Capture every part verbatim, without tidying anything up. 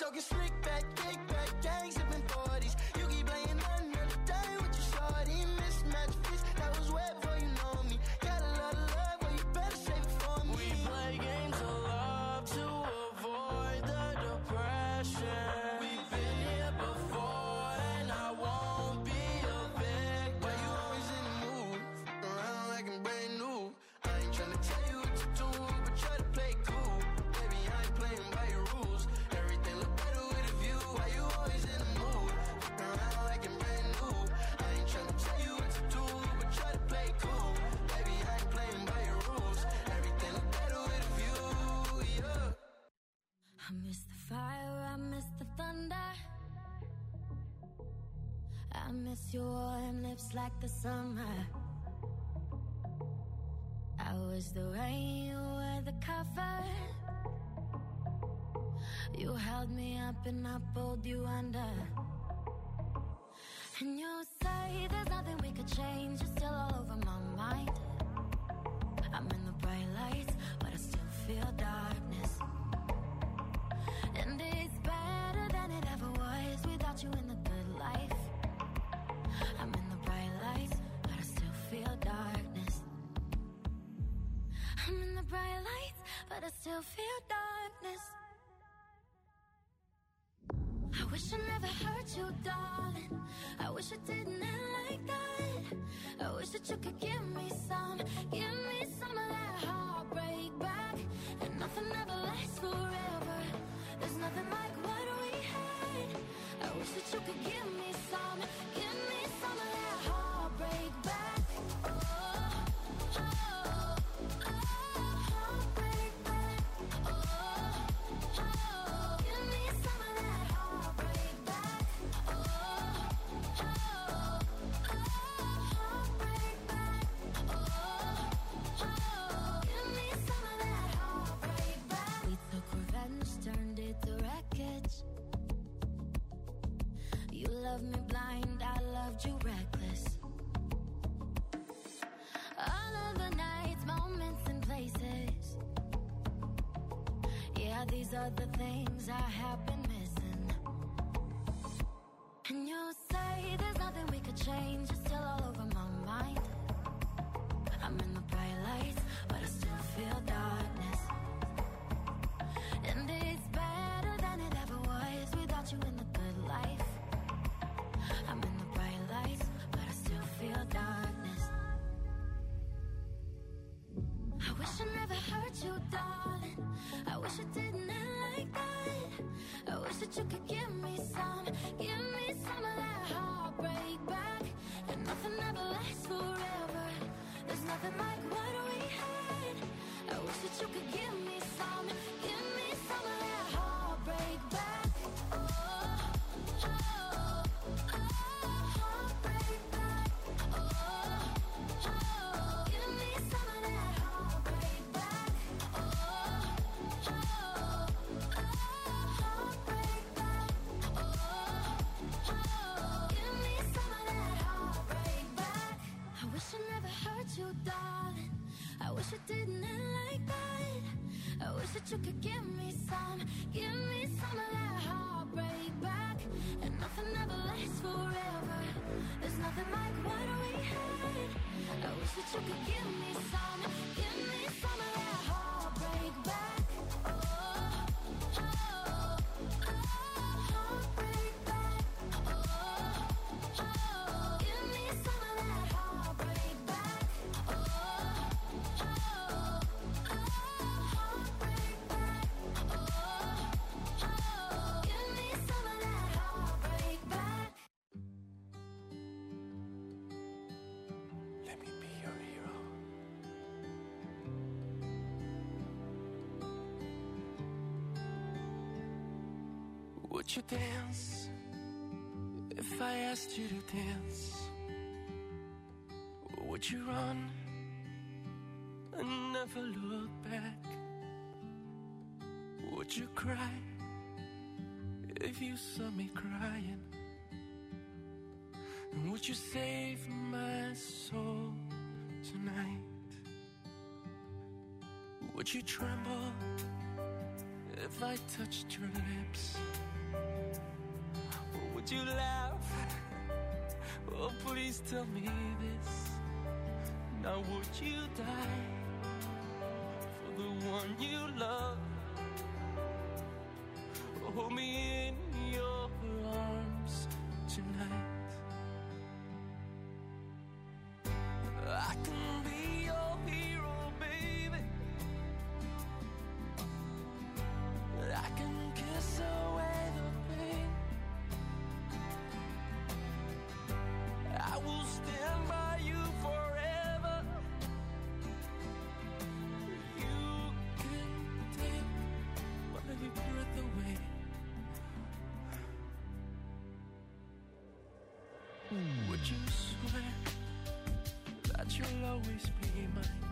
talking slick back, kick back, gang sipping forties. You keep playing another day with your shorty. Mismatch fist, that was way before you know me. Got a lot of love, but you better save it for me. We play games of love to avoid the depression. We've been here before, and I won't be a victim. Why you always in the mood? Around like I'm brand new. I ain't tryna tell you what to do, but try to play cool. Baby, I ain't playing by your rules. Everything look better with a view. Why you always in the mood? Around like I'm brand new. I ain't tryna tell you what to do, but try to play cool. Baby, I ain't playing by your rules. Everything look better with a view, yeah. I miss the fire, I miss the thunder. I miss your warm lips like the summer. I was the rain, you were the cover. You held me up and I pulled you under. And you say there's nothing we could change. You're still all over my mind. I'm in the bright lights, but I still feel darkness. And it's better than it ever was without you in the good life. I'm in the bright lights, but I still feel darkness. I'm in the bright lights, but I still feel darkness. I wish I never hurt you, darling. I wish I didn't end like that. I wish that you could give me some, give me some of that heartbreak back. And nothing ever lasts forever. There's nothing like what we had. I wish that you could give me some, give me some of that heartbreak back. Oh, oh, oh, heartbreak back. Oh, oh, give me some of that heartbreak back. Oh, oh, oh, heartbreak back. Oh, oh, give me some of that heartbreak back. We took revenge, turned it to wreckage. You loved me blind, I loved you reckless. All of the nights, moments and places. Yeah, these are the things I have been missing. And you say there's nothing we could change. You're still all over my mind. I'm in the bright lights, but I still feel darkness. And it's better than it ever was without you in the good life. I'm in the bright lights, but I still feel darkness. I wish I never hurt you, darling. I wish it didn't end like that. I wish that you could give me some, give me some of that heartbreak back. And nothing ever lasts forever. There's nothing like what we had. I wish that you could give me some, give me some of that heartbreak back. Oh, oh, oh, heartbreak back. Oh, oh, give me some of that heartbreak back. Oh, oh, oh, heartbreak back. Oh, oh, give me some of that heartbreak back. I wish I never hurt you, darling. I wish it didn't end like that. I wish that you could give me some, give me some of that heartbreak back. And nothing ever lasts forever. There's nothing like what we had. I wish that you could give me some, give me some of that heartbreak back. Oh, oh, oh, heartbreak back. Oh, oh, give me some of that heartbreak back. Oh, oh, oh, heartbreak back. Oh, oh, give me some of that heartbreak back. Let me be your hero. Would you dance if I asked you to dance? Or would you run and never look back? Would you cry if you saw me crying? And would you save my soul tonight? Would you tremble if I touched your lips? you laugh? Oh, please tell me this. Now would you die for the one you love? Hold me in your arms tonight. I can be your hero, baby. I can kiss away the pain. I will stand by you forever. You can take my breath away. Would you swear that you'll always be mine?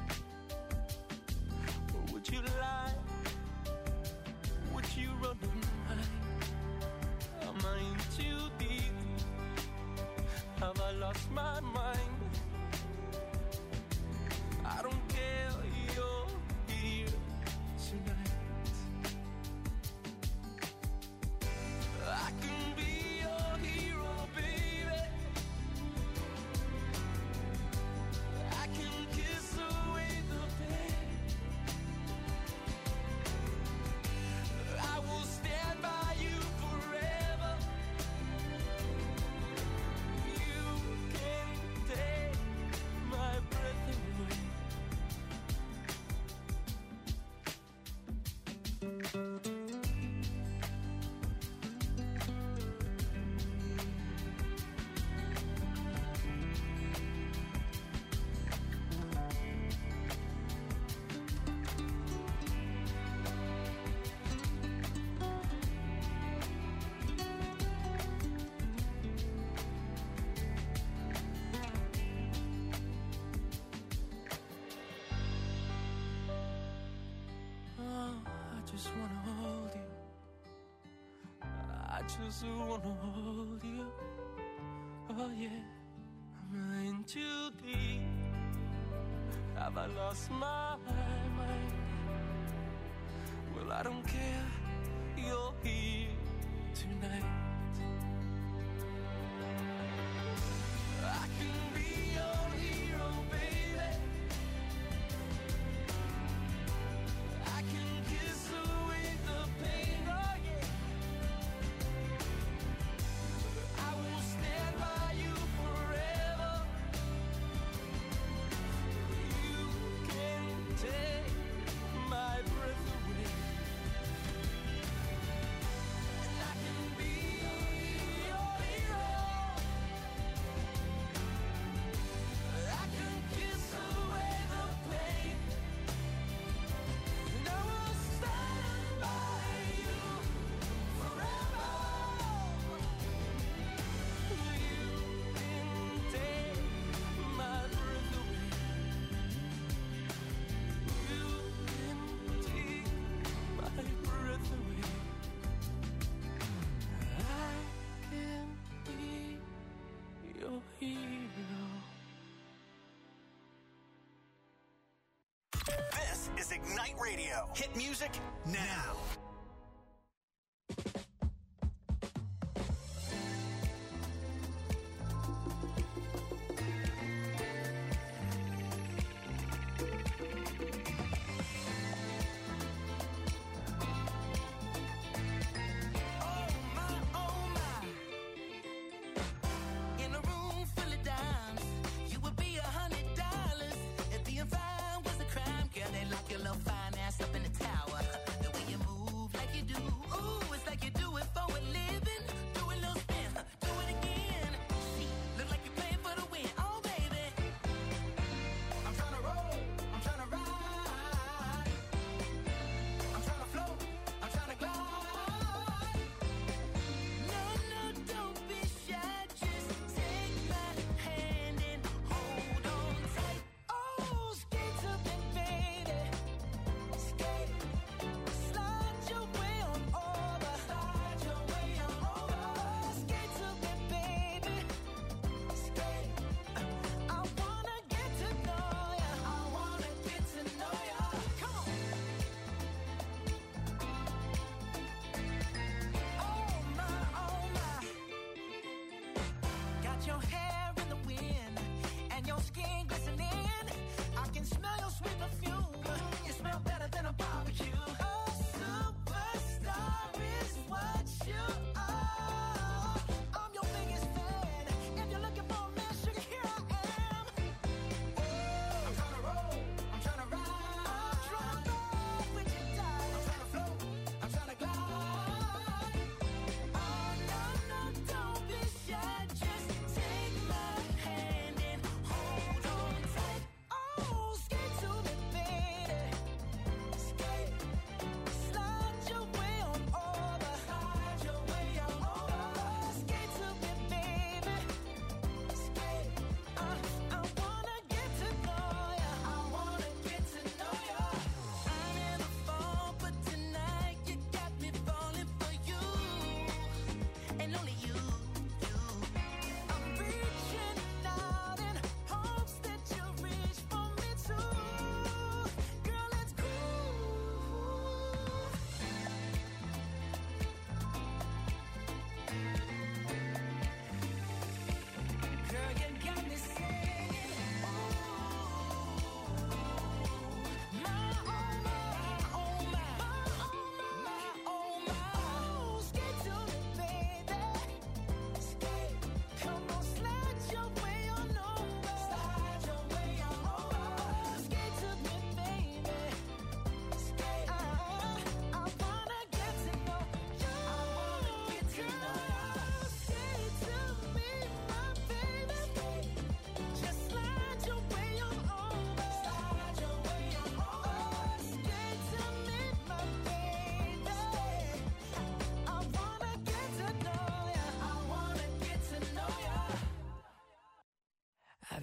Or would you lie? Would you run and hide? Am I in too deep? Have I lost my mind? I don't care, you're here tonight. I can be your hero, baby. I can kiss away the pain. I will stand by you forever. You can take my breath away. Oh, I just wanna hold you. I just wanna hold you. Oh yeah, I'm in too deep. Have I lost my mind? Well, I don't care. You're here tonight. I can be your hero, baby. I can kiss away the pain, oh yeah. I will stand by you forever. You can take my breath away. And I can be your hero. I can kiss away the pain. And I will stand by you forever. You can take my breath away. You can take my breath away. I can be your hero. This is Ignite Radio. Hit music now. In a room full of dimes, you would be a hundred dollars. If being fine was a crime, girl, they lock your little fine ass up in the tower. The way you move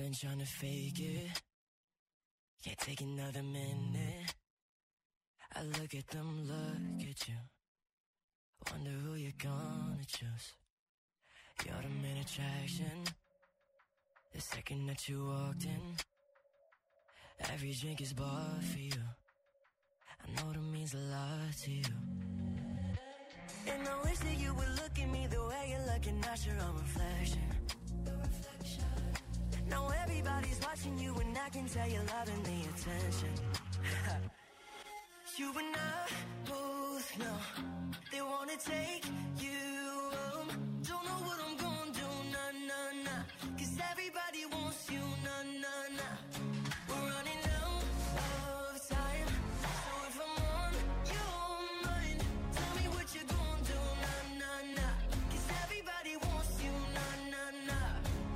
been trying to fake it. Can't take another minute. I look at them, look at you. Wonder who you're gonna choose. You're the main attraction. The second that you walked in, every drink is bought for you. I know that means a lot to you. And I wish that you would look at me the way you're looking at your own reflection. Now everybody's watching you and I can tell you're loving the attention. You and I both know they wanna take you home. Don't know what I'm gonna do, nah, nah, nah. Cause everybody wants you, nah, nah, nah. We're running out of time. So if I'm on your mind, tell me what you're gonna do, nah, nah, nah. Cause everybody wants you, nah, nah, nah.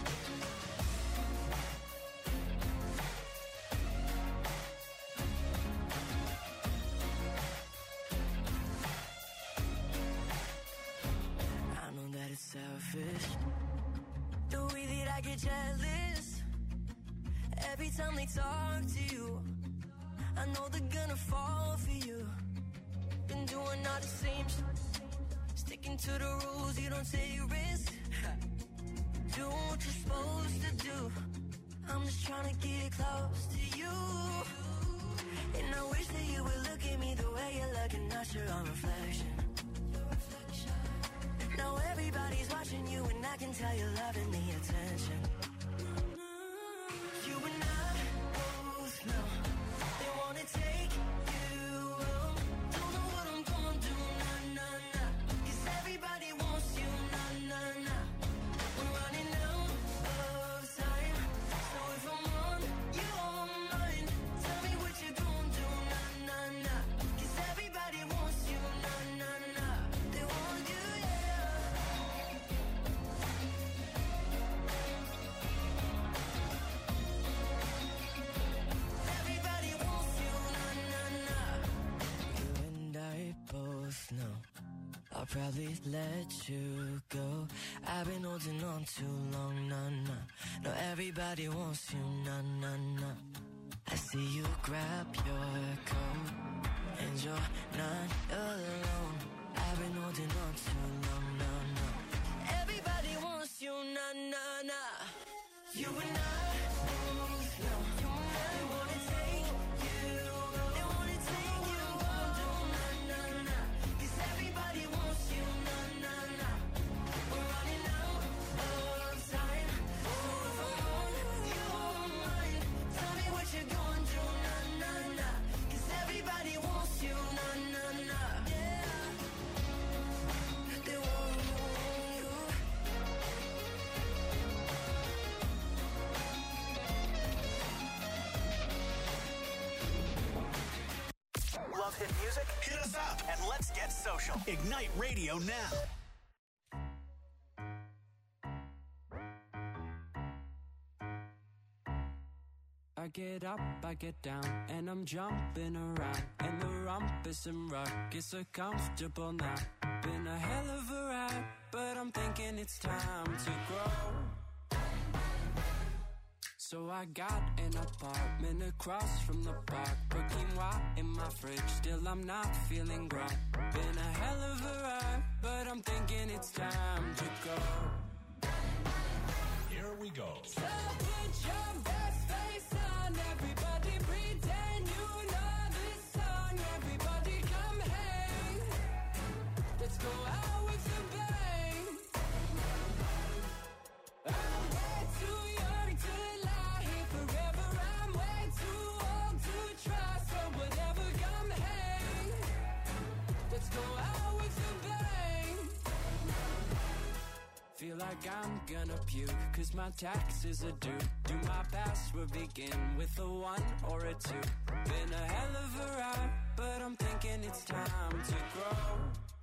I know that it's selfish, the way that I get jealous every time they talk to you. I know they're gonna fall for you. Been doing all the same shit, sticking to the rules, you don't take risks. Do what you're supposed to do. I'm just trying to get close to you. And I wish that you would look at me the way you're looking at your own reflection. Now everybody's watching you and I can tell you're loving the attention. You and I both know they wanna take you home. Don't know what I'm gonna do, nah, nah, nah. Cause everybody wants you, nah, nah, nah. We're running out of time. So if I'm on your mind, tell me what you're gonna do, nah, nah, nah. Cause everybody wants you, nah, nah, nah. They want you, yeah. Everybody wants you, nah, nah, nah. You and I both know I'll probably let you go. I've been holding on too long, nah, nah. No, everybody wants you, nah, nah, nah. I see you grab your coat and you're not alone. I've been holding on too long, nah, nah. Everybody wants you, nah, nah, nah. You and I both know they wanna take you, they wanna take you home, nah, nah, nah. Cause everybody wants you, nah, nah, nah. We're running out of time. So if I'm on your mind, tell me what you're gonna do, nah, nah, nah. Cause everybody wants you, nah, nah, nah. Yeah. They want you. Love hit music? Hit us up and let's get social. Ignite Radio now. I get up, I get down, and I'm jumping around. And the rumpus and ruckus so comfortable now. Been a hell of a ride, but I'm thinking it's time to grow. So I got an apartment across from the park. Put quinoa in my fridge, still I'm not feeling right. Been a hell of a ride, but I'm thinking it's time to go. Here we go. So put your best face on, everybody pretend you know this song. Everybody come hang, let's go out with a bang. I'm way too young to lie here forever. I'm way too old to try, so whatever, come hang, let's go out with a bang. Feel like I'm gonna puke, cause my taxes are due. Do my password begin with a one or a two? Been a hell of a ride, but I'm thinking it's time to grow.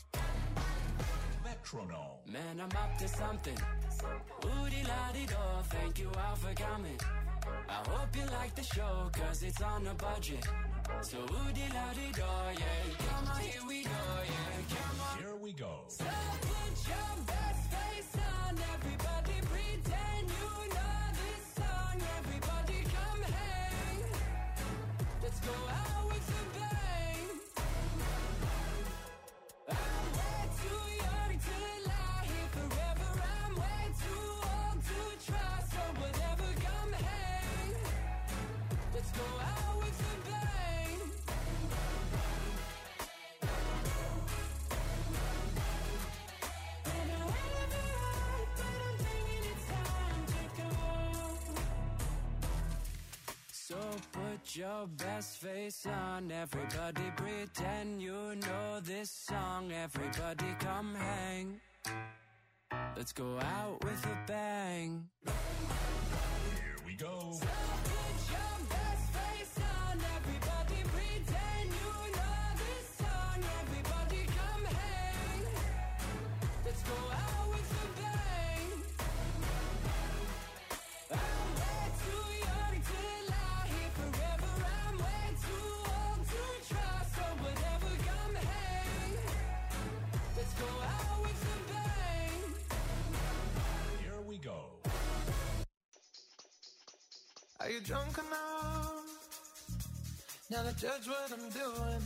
Metronome. Man, I'm up to something. Woody-la-di-do, thank you all for coming. I hope you like the show, cause it's on a budget. So woody-la-di-do, yeah. Come on, here we go, yeah. Come on. Here we go. So put your best face on, everybody pretend you know this song. your best face on. Everybody pretend you know this song. Everybody come hang. Let's go out with a bang. Here we go. So put your best face on. Everybody pretend you know this song. Everybody come hang. Let's go out with a bang. I'm way too young to lie here forever. I'm way too old to try. So whatever, come hang. Let's go out with a bang. Here we go. Are you drunk enough now to judge what I'm doing?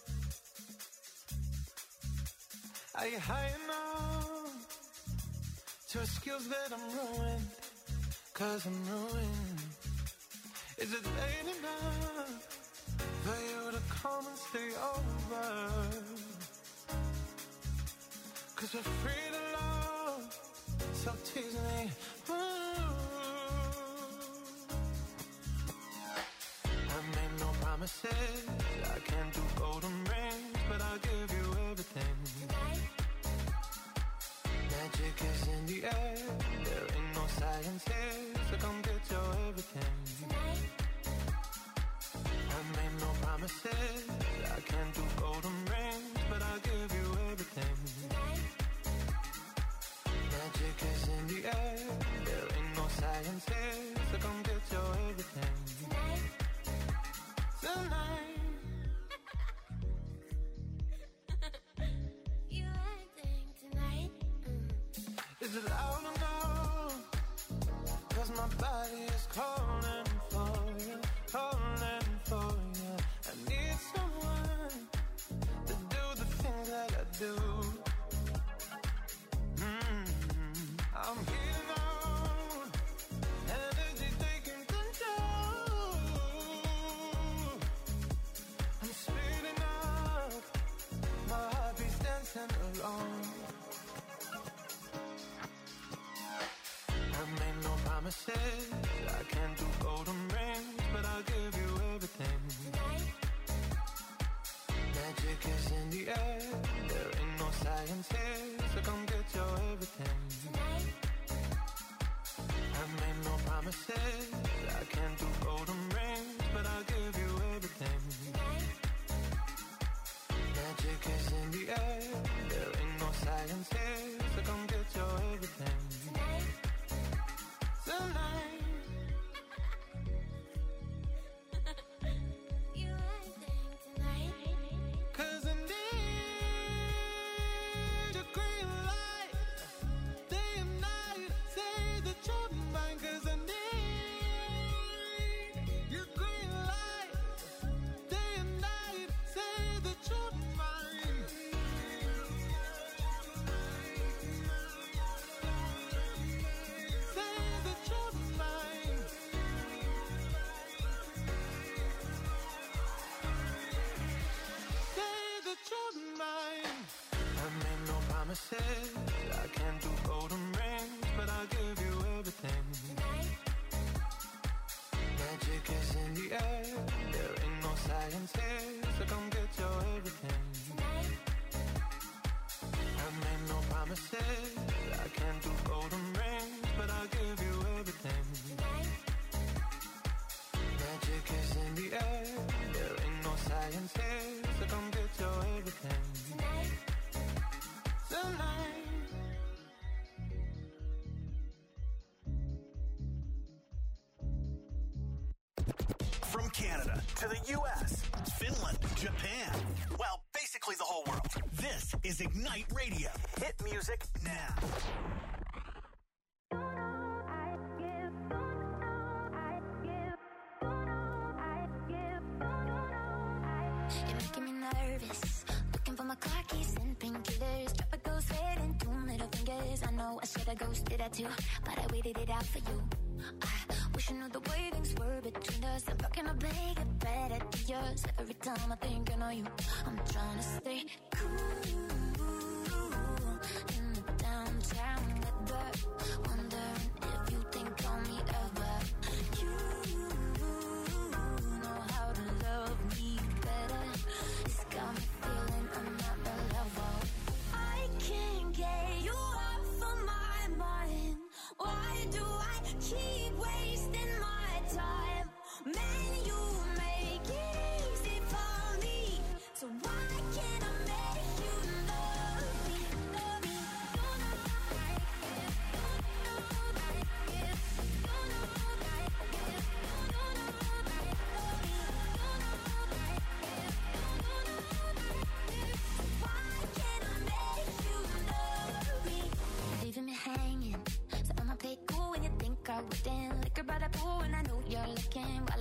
Are you high enough to excuse that I'm ruined? Cause I'm ruined. Is it late enough for you to come and stay over? Cause we're free to love, so tease me. Ooh. I made no promises, I can't do golden rings, but I'll give you everything. Magic is in the air, there ain't no science here, so come get your everything. I made no promises, I can't do golden rings, but I'll give you everything. Magic is in the air, there ain't no science here, so come get your everything. Tonight. You acting tonight? Is it loud or no? Cause my body is calling for you, calling for you. I need someone to do the things that I do. Mm-hmm. I'm heating on, energy taking control. I'm speeding up, my heartbeat's dancing along. I made no promises, I can't do golden rings, but I'll give you everything. Magic is in the air, there ain't no science here, so come get your everything. I made no promises, I can't do golden rings, but I'll give you everything. Magic is in the air, there ain't no science here, so come get your everything. Tonight. You acting tonight? Cause I need your green light, day and night, say that you're mine. Cause I need your green light, day and night, say that you're mine. Say that you're mine. Say that you're mine. I made no promises, I can't do golden rings, but I'll give you everything. Magic is in the air, there ain't no science here, so come get your everything. I made no promises, I can't do golden rings, but I'll give you everything. Magic is in the air, there ain't no science here, so come get your everything. Tonight. From Canada to the U S, Finland, Japan, well, basically the whole world. This is Ignite Radio. Hit music now. You're making me nervous. Looking for my car keys and painkillers. Drop a ghost head and two middle fingers. I know I should have ghosted that too, but I waited it out for you. I wish I knew the way things were between us. I'm fucking up big and bad at yours. Every time I think I know you, I'm trying to stay cool in the downtown weather. Wondering if you think on me ever. You know how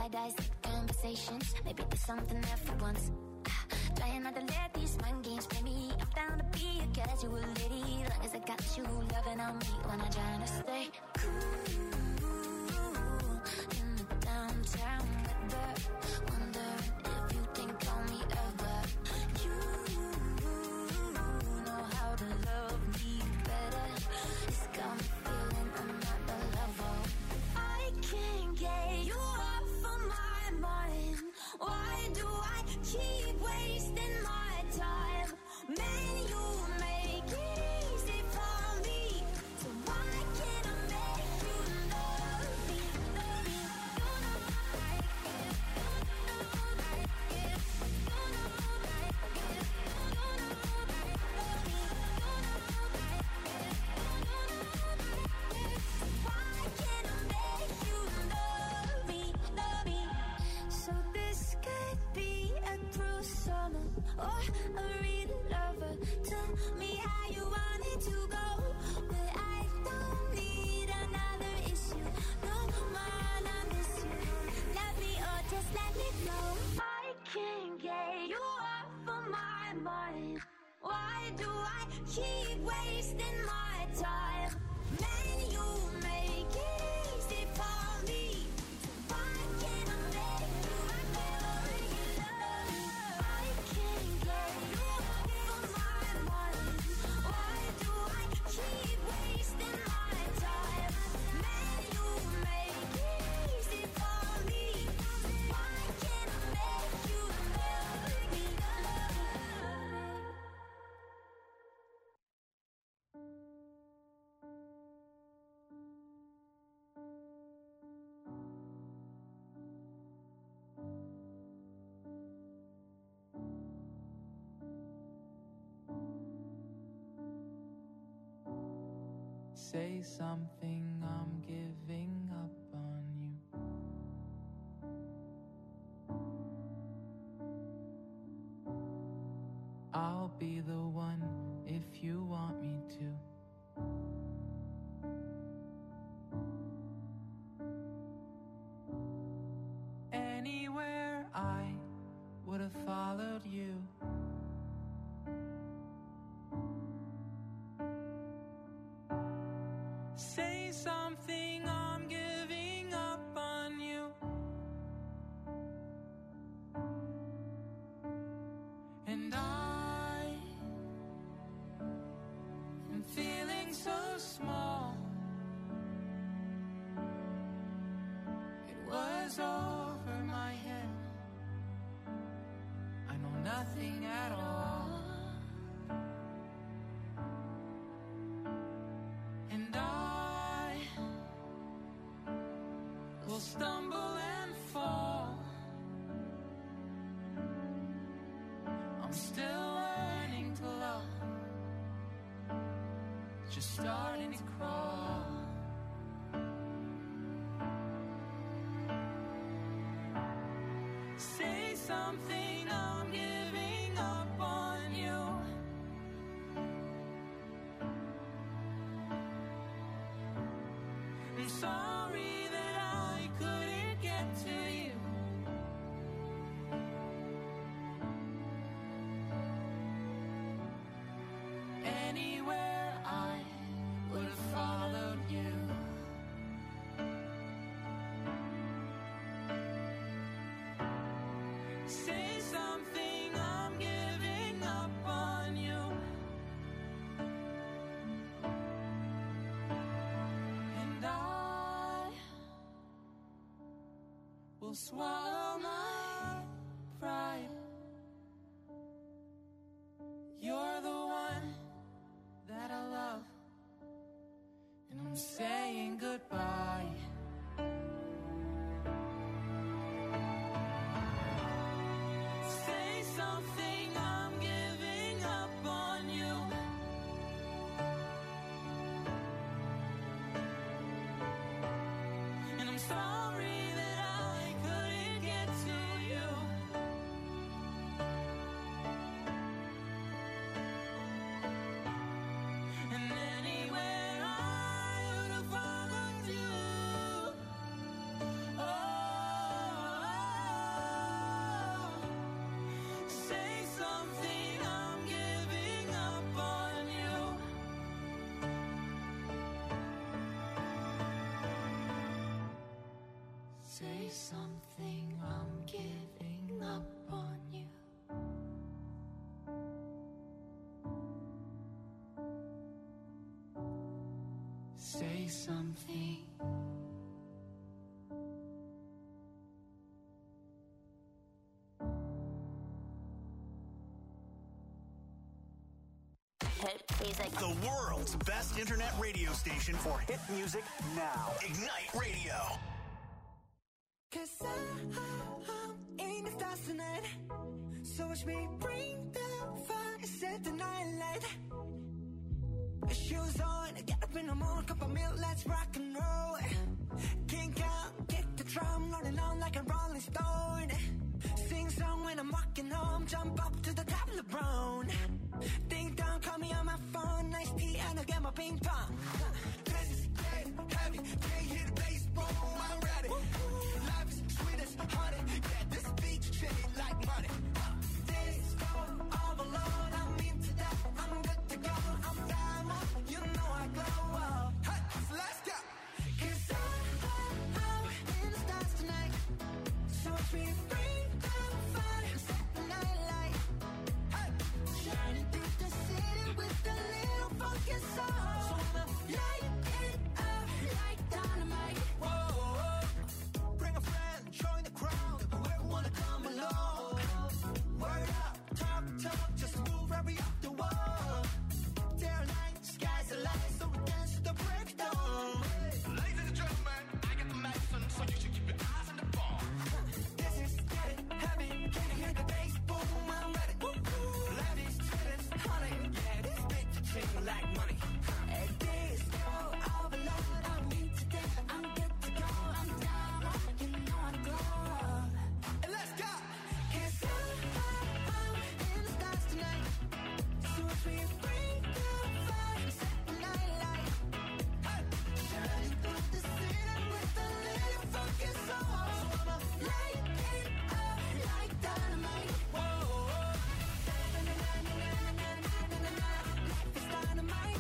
I dissect conversations. Maybe there's something there for once. Trying not to let these mind games play me. I'm down to be a casual lady, long as I got you loving on me when I'm trying to stay cool in the downtown weather. Wondering if you think on me ever. You know how to love me better. It's got me feeling I'm not the lover. I can't get you off of my mind. Why do I keep wasting my time? Man, you make it easy for me. So why can't I make you love me? Love me. You know I like it. You know I like it. You know I like it. You know I like it. You know I like it. You know I like it. So why can't I make you love me? Love me. So this could be a cruel summer or a real lover. Tell me how you want it to go, but I don't need another issue. No man, I miss you. Love me or just let me go. I can't get you off of my mind. Why do I keep wasting my time? Man, you make it easy for me. Why can't I make you love me? I can't get you off of my mind. Why do I keep wasting my time? Man, you make it easy for me. Why can't I make you love me? Say something, I'm giving up on you. I'll be the one if you want me to. Anywhere I would have followed you. Say something, I'm giving up on you. And I am feeling so small. It was over my head. I know nothing at all. And I will stumble and fall. I'm still learning to love, just starting to crawl. Say something, I'm giving up on you. I'm sorry that I couldn't get to you. Anywhere I would have followed you. Say something, I'm giving up on you. And I will swallow my pride. You're the one that I love, and I'm saying goodbye. Say something, I'm giving up on you. And I'm sorry that I couldn't get to you. And anywhere I would have followed you. something, I'm giving up on you. Say something. Hit music. The world's best internet radio station for hit music now. Ignite Radio. Cause I, I'm in the stars tonight. So watch me bring the fire, set the night light. Shoes on, get up in the morning, cup of milk, let's rock and roll. Kink out, kick the drum, rolling on like a rolling stone. Sing song when I'm walking home, jump up to the top of the brown. Ding dong, call me on my phone, nice tea and I'll get my ping pong. This is getting heavy, can't hear the bass, boom, I'm ready. Life is sweet as honey, yeah, this beach chain like money. This go all alone, I'm into that, I'm good to go, I'm down, you know I glow up. Hey, so let's go. Cause I, I, I'm in the stars tonight, so watch me bring the fire, set the night light. Hey, shining through the city with a little funky soul. So I'ma light it up like dynamite. Whoa, whoa, bring a friend, join the crowd, whoever wanna come along. Word up, talk, talk, just move right up the wall. Day or night, sky's the light, so we dance to the break of dawn. Ladies and gentlemen, I got the medicine, so you should keep your eyes on the ball. This is getting heavy, can you hear the bass? Boom, I'm ready. Life is sweet as honey, yeah, this beat to ching like money. And this go all alone, I'm into that, I'm good to go, I'm down, you know I'm glow. And let's go! Cause I, I, I'm in the stars tonight, so if we bring the fire, set the night light. Hey, shining through the city with a little funky soul. So I'ma light it up like dynamite. Whoa, whoa. Life is dynamite.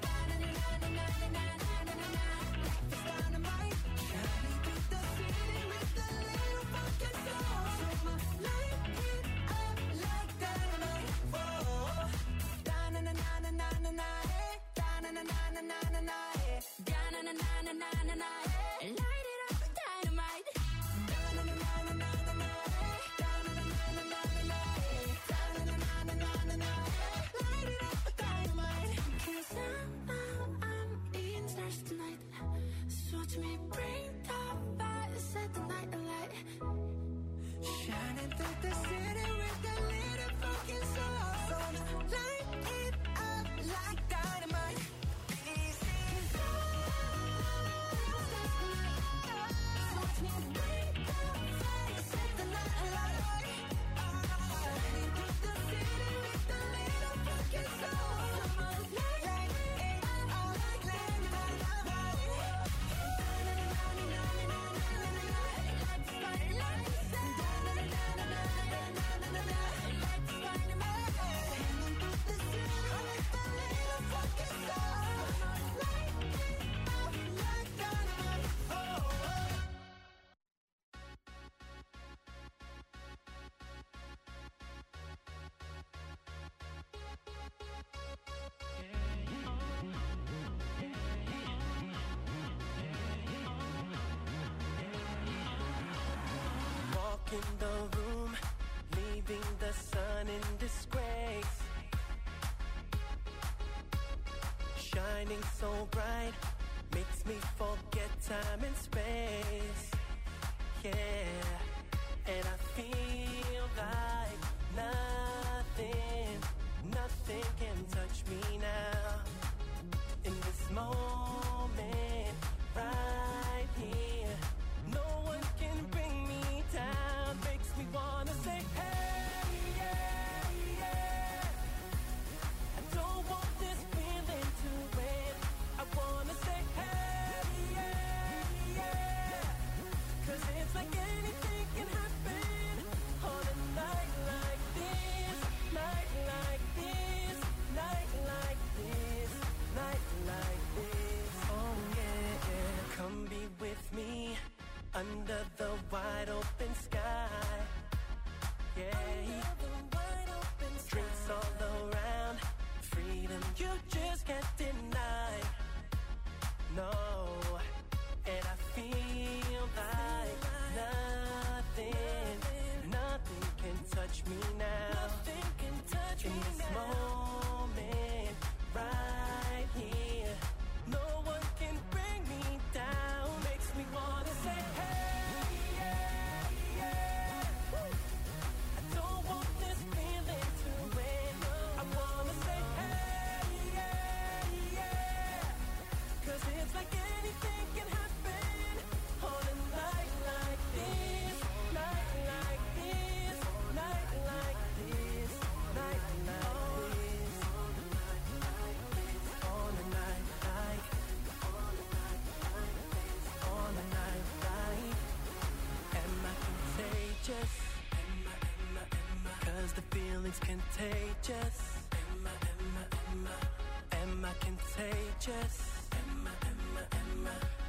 Life is dynamite. Shining through the city with a little funky soul. So I'ma light it up like dynamite. Whoa, da-na-na-na-na-na-na, da-na-na-na-na-na-na, da-na-na-na-na-na-na, light it up with dynamite. Da-na-na-na-na-na-na, da-na-na-na-na-na-na, da-na-na-na-na-na-na, light it up with dynamite. 'Cause I'm, I'm, I'm in the stars tonight, so watch me bring the fire, set the night alight. Shining through the city with a little fucking soul. So light it up like dynamite. Easy. So watch me bring the fire, set the night alight. Shining through the city with a little fucking soul. Light it up like dynamite. Walk in the room, leaving the sun in disgrace. Shining so bright, makes me forget time and space. Yeah, and I feel like nothing, nothing can touch me now. In this moment, right here, no one can bring me down. Makes me wanna say, hey, yeah, yeah. I don't want this feeling to end. I wanna say, hey, yeah, yeah. 'Cause it's like anything can happen on a night like this, night like this, night like this, night like this.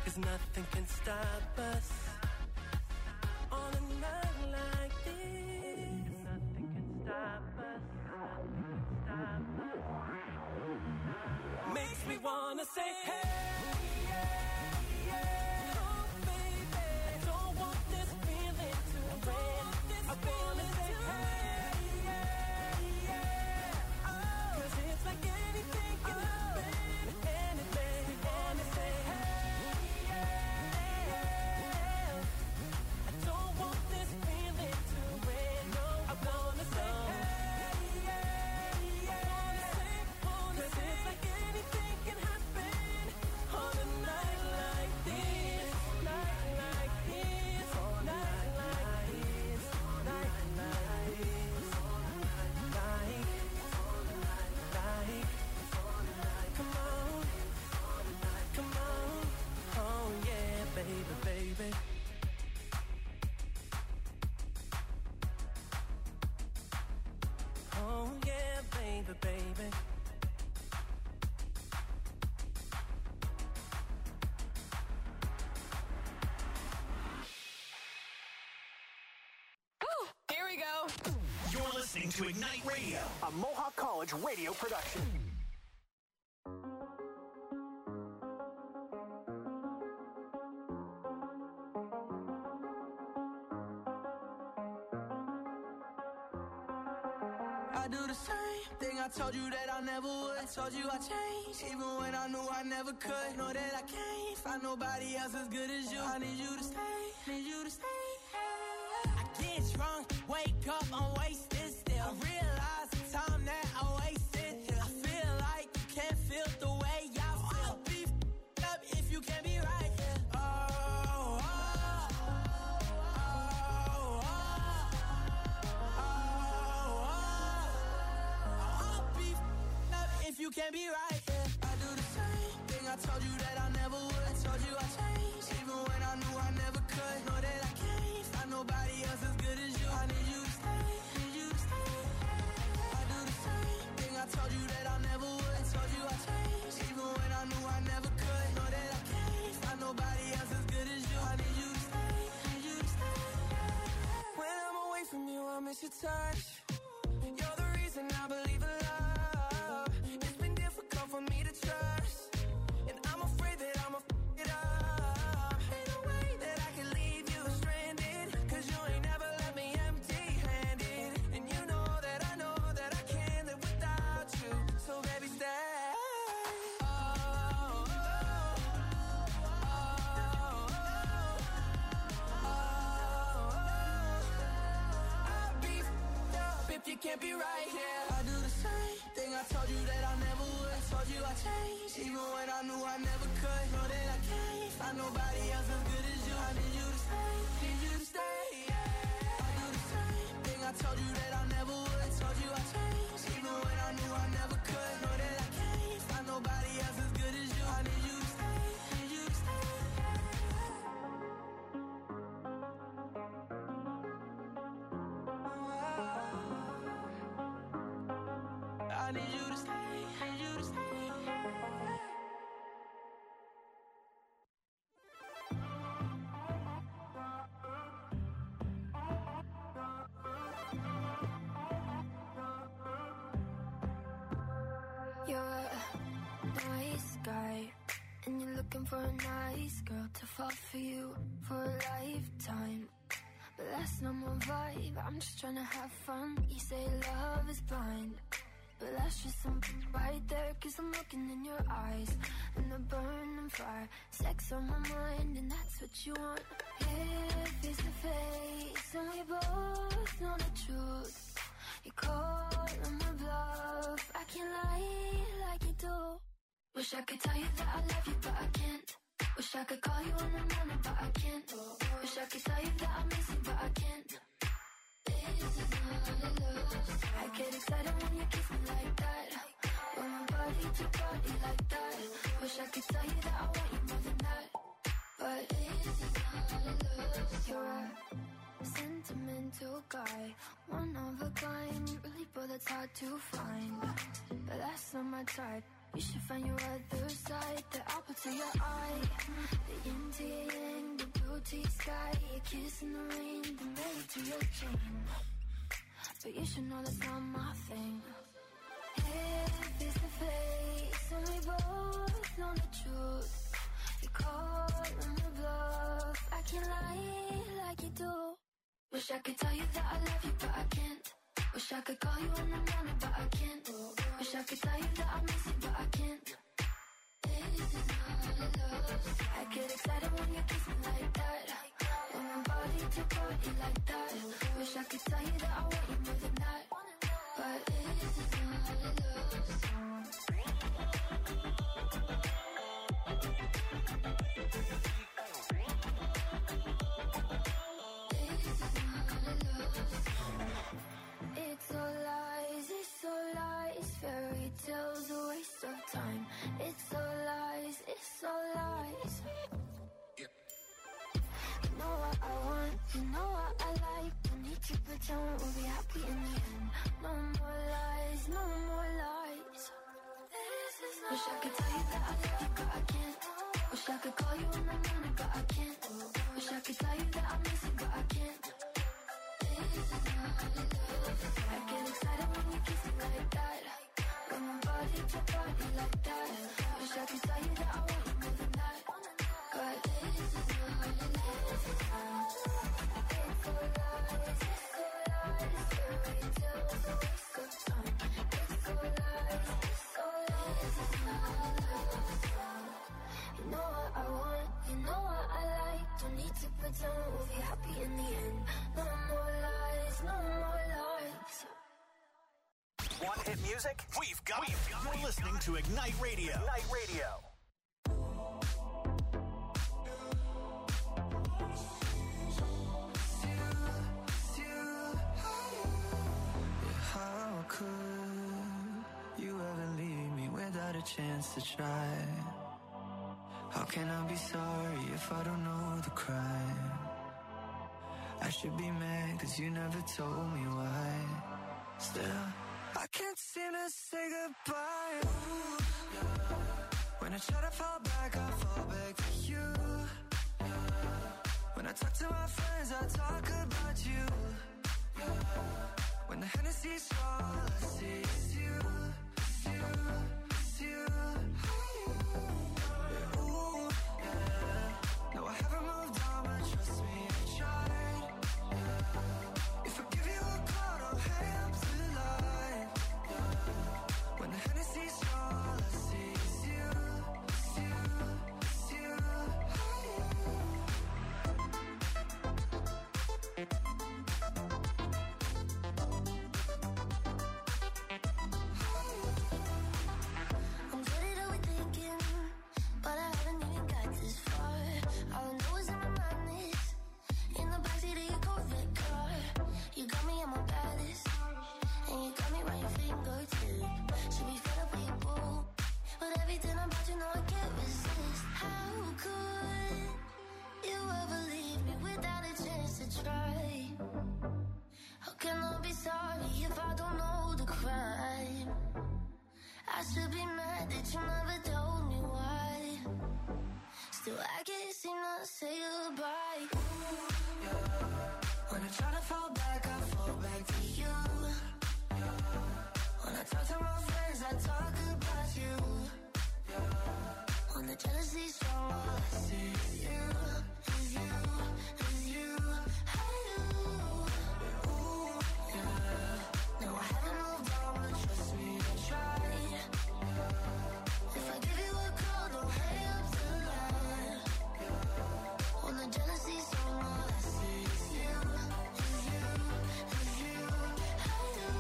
'cause nothing can stop us. On a night like this, nothing can stop us. Nothing can stop us. Makes me wanna say, hey, yeah, yeah. Oh, baby, I don't want this feeling to end. I wanna say, hey, yeah, yeah. Oh, 'cause it's like anything can happen. Anything, anything, hey, yeah, yeah. I don't want this feeling to end. No, I wanna say, hey, yeah, yeah. 'Cause it's like anything can happen on a night like this, night like this, night like this, night like this, like, like, come on, come on, oh yeah, baby, baby. Oh yeah, baby, baby. Here we go. You're listening to Ignite Radio, a Mohawk College radio production. I do the same thing I told you that I never would. I told you I changed, even when I knew I never could. Know that I can't find nobody else as good as you. I need you to stay, need you to stay. I get drunk, wake up, I'm wasted still. I realize the time that I wasted here. I feel like you can't feel the way I feel. I'll be f***ed up if you can't be right here. Oh, oh, oh, oh, oh, oh. I'll be f***ed up if you can't be right here. I do the same thing I told you that I never would. I told you I changed, even when I knew I never could. Know that I can't find nobody else as good as you. I need you to stay, need you to stay. I do the same thing I told you that I never would. I told you I changed, even when I knew I never could. Know that I can't find nobody else as good as you. I need you to stay, need you to stay. When I'm away from you, I miss your touch. You're the reason I believe in love. It's been difficult for me to trust, and I'm afraid that I'ma f*** it up. Ain't no way that I can leave you stranded, 'cause you ain't never left me empty-handed. And you know that I know that I can't live without you. So baby, stay. Oh, oh, oh, oh, oh. I'll be f***ed up if you can't be right here. I do the same thing I told you that I never would. I told you I changed, even when I knew I never could. Know that I can't find nobody else as good as you. I need you to stay, need you to stay. I do the same thing I told you that I never would. I told you I changed, even when I knew I never could. Know that I can't find nobody else as good as you. I need you to stay, need you to stay. I need you to stay, need you to stay. You're a nice guy, and you're looking for a nice girl to fall for you for a lifetime. But that's not my vibe, I'm just trying to have fun. You say love is blind, but that's just something right there. 'Cause I'm looking in your eyes, and the burning fire. Sex on my mind, and that's what you want. Here, face to face, and we both know the truth. You call on my bluff, I can't lie like you do. Wish I could tell you that I love you, but I can't. Wish I could call you in the morning, but I can't. Wish I could tell you that I miss you, but I can't. This is not a love. I get excited when you kiss me like that. When my body to body like that. Wish I could tell you that I want you more than that. But this is not a love. You're a sentimental guy, one of a kind, really, but that's hard to find. But that's not my type. You should find your other side, the apple to your eye, the to your sky, a kiss in the rain, then ready to your chain. But you should know that's not my thing. Head face to face, and we both know the truth. You call on the bluff, I can't lie like you do. Wish I could tell you that I love you, but I can't. Wish I could call you in the morning, but I can't. Wish I could tell you that I miss you, but I can't. This is not love. I get excited when you kiss me like that. When my body to body like that. Wish I could tell you that I want you more than that. But this is not love. It's all lies, it's all lies, fairy tales, a waste of time. It's all lies, it's all lies. You know what I want, you know what I like. Don't need to pretend we'll be happy in the end. No more lies, no more lies. Wish I could tell you that I love you, but I can't. Wish I could call you in the morning, but I can't. Wish I could tell you that I miss you, but I can't. I get excited when you kiss me like that. When my body to body like that. Wish I could tell you that I want you more than that. But this is not love. It's all lies, it's all lies. Fairy tales, a waste of time. It's all lies, it's all lies. It's not love. You know what I want, you know what I like. Don't need to pretend we'll be happy in the end. No more lies, no more lies. Want hit music? We've got it. You're listening to Ignite Radio. Ignite Radio. How could you ever leave me without a chance to try? How can I be sorry if I don't know the crime? I should be mad cause you never told me why. Still, I can't seem to say goodbye. Ooh, yeah. When I try to fall back, I fall back to you. Yeah. When I talk to my friends, I talk about you. Yeah. When the Hennessy's all I see is you, is you, is you. Yeah, ooh, yeah. No, I haven't moved on, but trust me, I tried. Yeah. If I give you a call, don't hang up the line. Yeah. When the Hennessy's all I see is you, is you, is you. I'm good at overthinking, but I haven't even got this far. All I know is in my mind is in the backseat of your Corvette car. You got me at my baddest, and you got me right your fingertip. Should be fed up with your boo, but everything about you know I can't resist. How could you ever leave me without a chance to try? How can I be sorry if I don't know the crime? I should be mad that you never told me why. Still, I can't seem to say goodbye. Ooh, yeah. When I try to fall back, I fall back to you. Yeah. When I talk to my friends, I talk about you. Yeah. When the jealousy's strong, all I see is you, is you, is you. Hey, you. Ooh, yeah. No, I haven't moved on, but trust me, I tried. If I give you a call, don't hang up the line. When the jealousy's strong, all I see is you, is you, is you. Hey, you.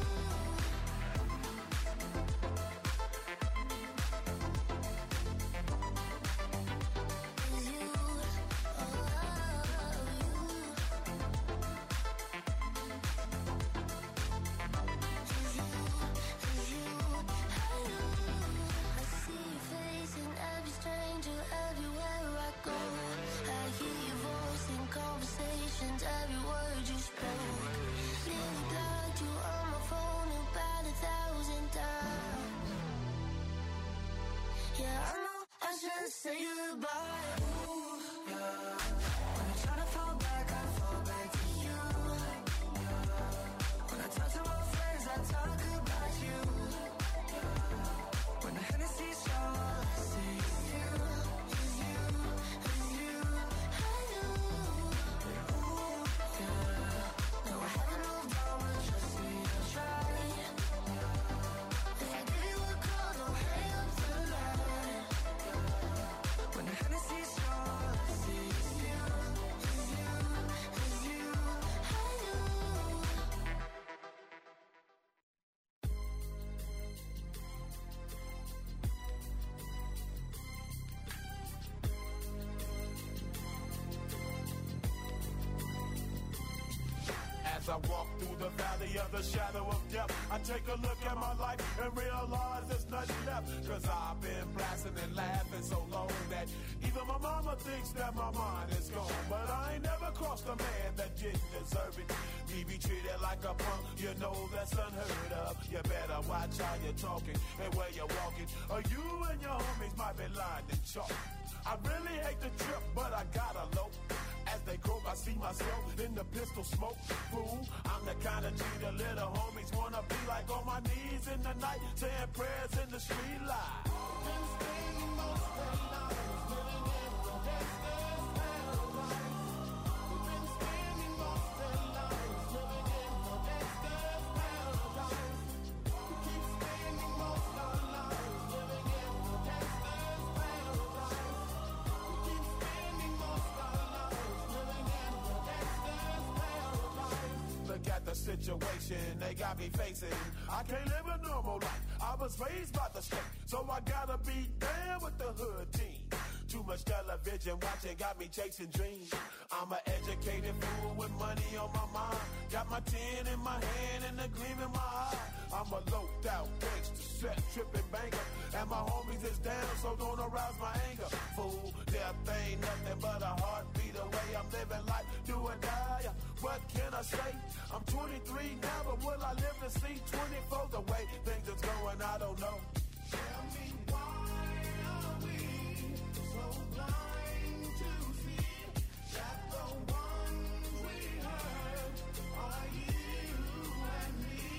walk through the valley of the shadow of death, I take a look at my life and realize there's nothing left. Cause I've been blasting and laughing so long that even my mama thinks that my mind is gone. But I ain't never crossed a man that didn't deserve it. Me be treated like a punk, you know that's unheard of. You better watch how you're talking and where you're walking, or you and your homies might be lined in chalk. I really hate the trip, but I gotta low. As they croak, I see myself in the pistol smoke. Fool, I'm the kind of G the little homies wanna be like, on my knees in the night, saying prayers in the street light. Been spending most of their lives living in the gangster's paradise. We've been spending most of their lives living in the gangster's paradise. We keep spending most of our lives living in the gangster's paradise. We keep spending most of our lives living in the gangster's paradise. Look at the situation they got me facing. I can't live a normal life. I was raised by the state, so I gotta be down with the hood team. Too much television watching got me chasing dreams. I'm an educated fool with money on my mind. Got my tin in my hand and a gleam in my eye. I'm a loped out gangster, set tripping banker, and my homies is down, so don't arouse my anger. Fool, death ain't nothing but a heartbeat away. I'm living life, do or die. What can I say? I'm twenty-three now, but will I live to see twenty-four? The way things is going, I don't know. Tell me why are we so blind to see that the ones we hurt are you and me?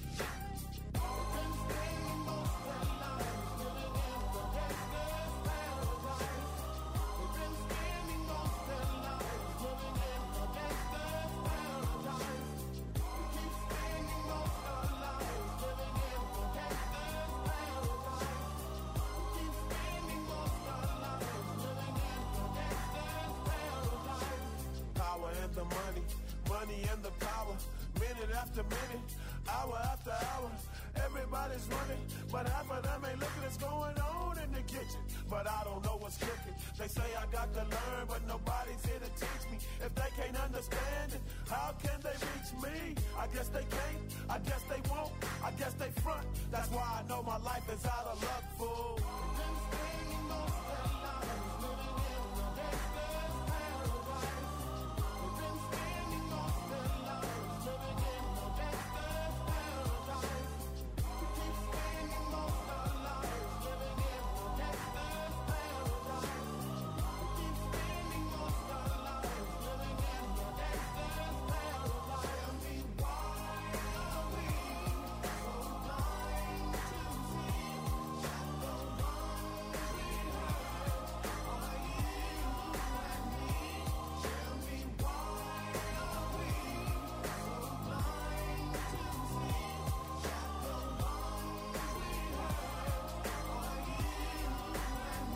We've been spending most of our lives living in the gangster's paradise. We've been spending most of our lives living in the gangster's paradise. We keep spending most of our lives living in the gangster's paradise. We keep spending most of our lives living in the gangster's paradise. Power and the money, money and the power. Minute after minute, hour after hour, everybody's running, but half of them ain't looking what's going on in the kitchen. But I don't know what's cooking. They say I got to learn, but nobody's here to teach me. If they can't understand it, how can they reach me? I guess they can't, I guess they won't, I guess they front. That's why I know my life is out of luck, fool. We've been spending most of our lives living in the gangster's paradise. We've been spending most of our lives living in the gangster's paradise. We keep spending most of our lives living in the gangster's paradise. We keep spending most of our lives living in the gangster's paradise. Tell me why are we so blind to see that the ones we hurt are you and me? Tell me why are we so blind to see that the ones we hurt are you and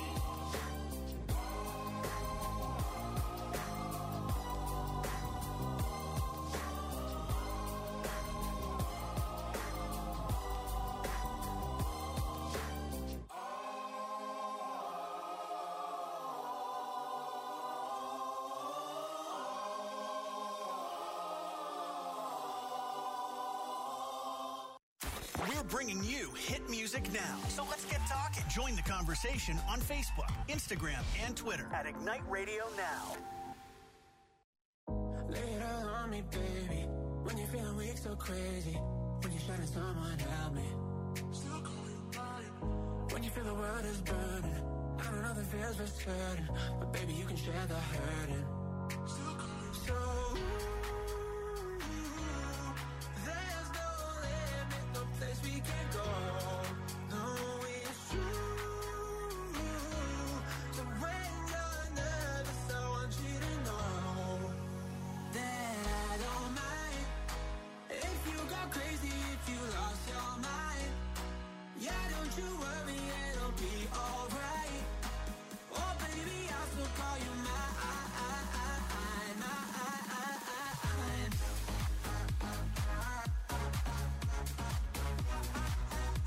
me? We're bringing you hit music now. So let's get talking. Join the conversation on Facebook, Instagram, and Twitter at Ignite Radio Now. Lay it all on me, baby. When you're feeling weak, so crazy. When you're shining, someone help me. Still call you mine. When you feel the world is burning. I don't know the feels for certain, but baby, you can share the hurting. Still call you so. There's no limit, no place we can go. No, it's true. So when you're nervous, I want you to know that I don't mind if you go crazy, if you lost your mind. Yeah, don't you worry, it'll be alright. Oh, baby, I'll still call you mine. Mine.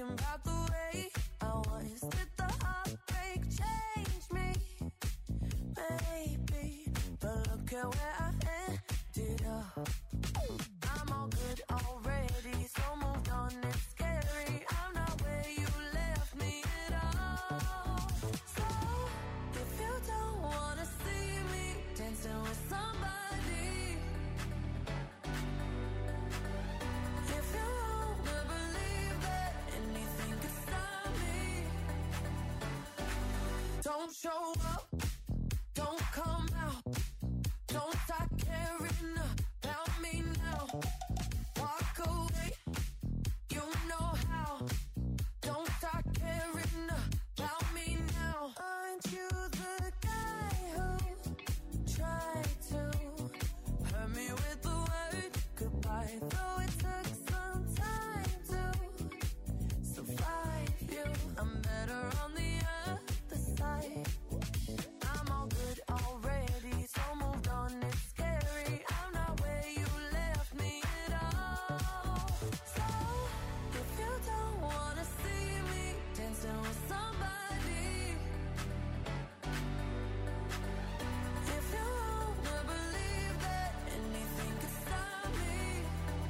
about the way I was. Did the heartbreak change me? Maybe, but look at where I ended up. I'm all good already, so moved on, it's scary. I'm not where you left me at all. So, if you don't wanna see me dancing with somebody, if you wanna believe that anything could stop me, don't show up, don't come out, don't start caring about me now. Walk away, you know how. Don't start caring about me now. Aren't you the guy who tried to hurt me with the word goodbye? Though it took some time to survive you, I'm better on the other side. I'm all good already, so moved on, it's scary. I'm not where you left me at all. So, if you don't wanna see me dancing with somebody, if you wanna believe that anything could stop me,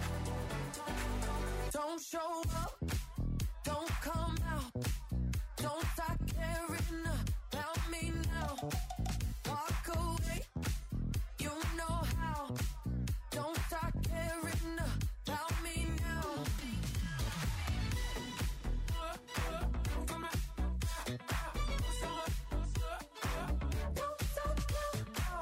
don't show up, don't come out, don't start caring about me now. Walk away, you know how. Don't start caring about me now. Don't stop now.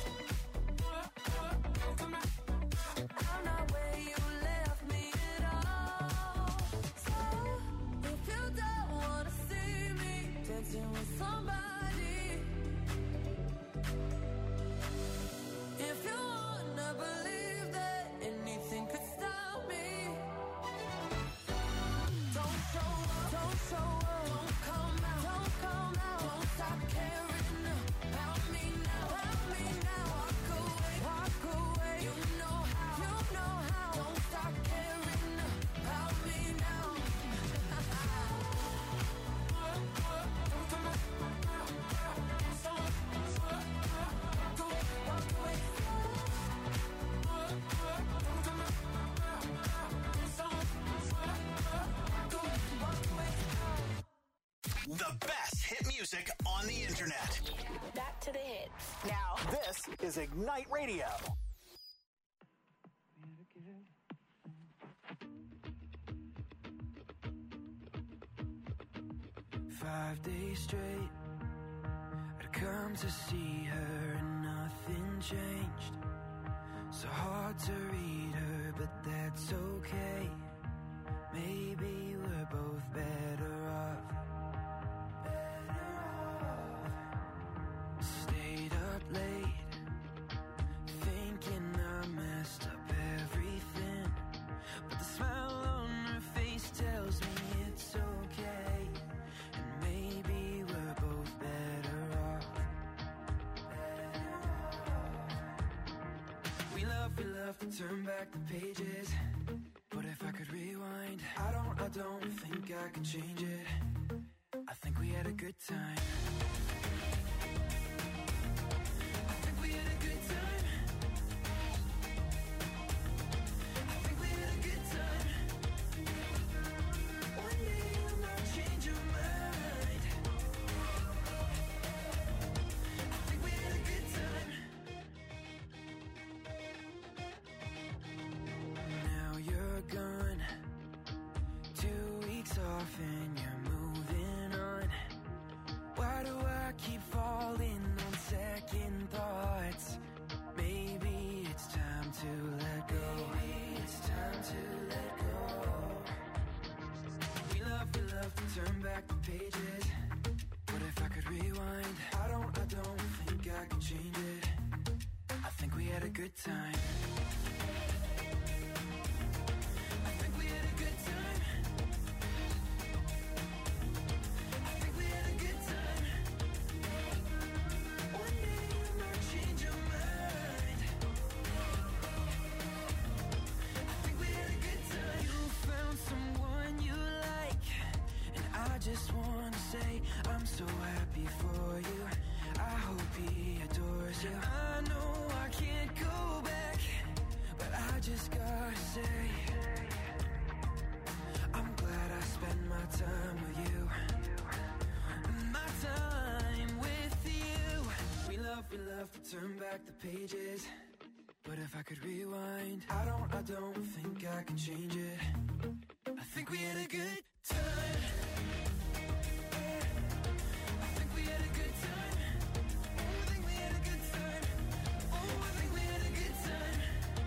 I'm not where you left me at all. So, if you don't wanna see me dancing with somebody, if you wanna believe that anything could stop me, don't show up, don't show up, don't come out, don't come out, don't stop caring about me now, about me now. Walk away, walk away, you know how, you know how. Don't stop caring about me now. Walk away. The best hit music on the internet. Back to the hits. Now, this is Ignite Radio. Five days straight, I'd come to see her and nothing changed. So hard to read her, but that's okay. Maybe we're both better off. Better off. Stayed up late, thinking I messed up everything. But the smile on her face tells me it's okay. And maybe we're both better off. Better off. We love, we love to turn back the pages. But if I could rewind, I don't, I don't think I could change it. I think we had a good time. I think we had a good time. I think we had a good time. One day you might change your mind. I think we had a good time. Now you're gone, two weeks off and you're moving on. Why do I keep falling on second thoughts? Maybe it's time to let go. Maybe it's time to let go. We love, we love to turn back the pages. But if I could rewind, I don't, I don't think I could change it. I think we had a good time. I think we had a good time. I think we had a good time. One day you might change your mind. I think we had a good time. You found someone you like. back the pages, but if I could rewind, I don't, I don't think I can change it. I think we had a good time. I think we had a good time. Oh, I think we had a good time. Oh, I think we had a good time.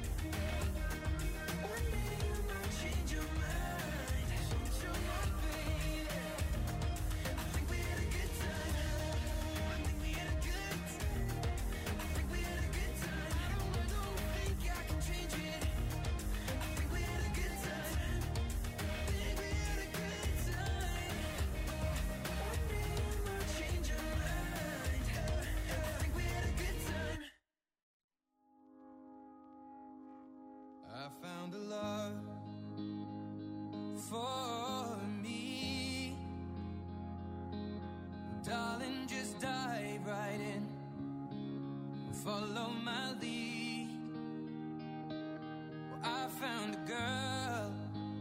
One day you might change your mind. Change your mind, baby. I think we had a good time. I think we had a good time. I think we had a good time. I don't, I don't think I can change it. I think we had a good time. I think we had a good time. One day you might change your mind. I think we had a good time. I found a love for me. Darling, just dive right in. Follow my lead. Well, I found a girl,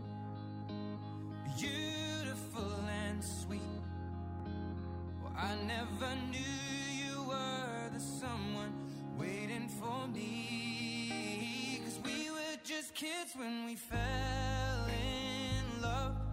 beautiful and sweet. Well, I never knew you were the someone waiting for me. 'Cause we were just kids when we fell in love.